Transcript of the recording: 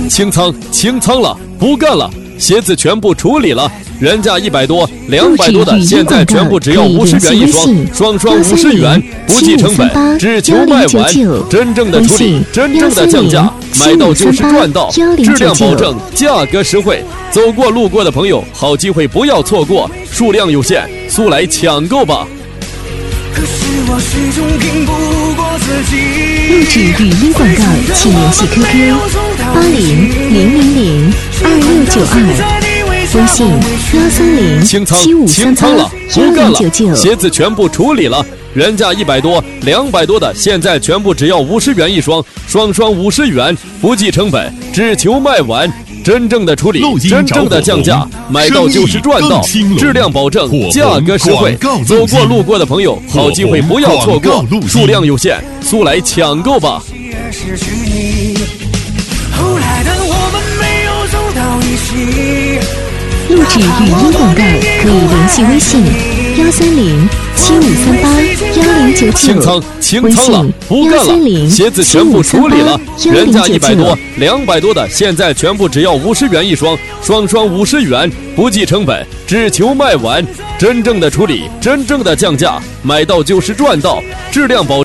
清仓了，不干了，鞋子全部处理了，原价100多、200多的，现在全部只要50元一双，双50元，不计成本，只求卖完。真正的处理，真正的降价，买到就是赚到，质量保证，价格实惠。走过路过的朋友，好机会不要错过，数量有限，速来抢购吧！ 可是我始终拼不过自己。 录制语音广告，请联系 QQ80002692，微信13075381099， 清仓了，不干了，鞋子全部处理了，原价100多、200多的，现在全部只要50元一双，双50元，不计成本，只求卖完。真正的处理，真正的降价，买到就是赚到，质量保证，价格实惠。走过路过的朋友，好机会不要错过，数量有限，速来抢购吧！ 后来的我们没有走到一起。 录制语音广告可以联系微信13075381099， 清仓了，不干了，鞋子全部处理了，原价100多、200多的，现在全部只要50元一双，双50元，不计成本，只求卖完。真正的处理，真正的降价，买到就是赚到，质量保证。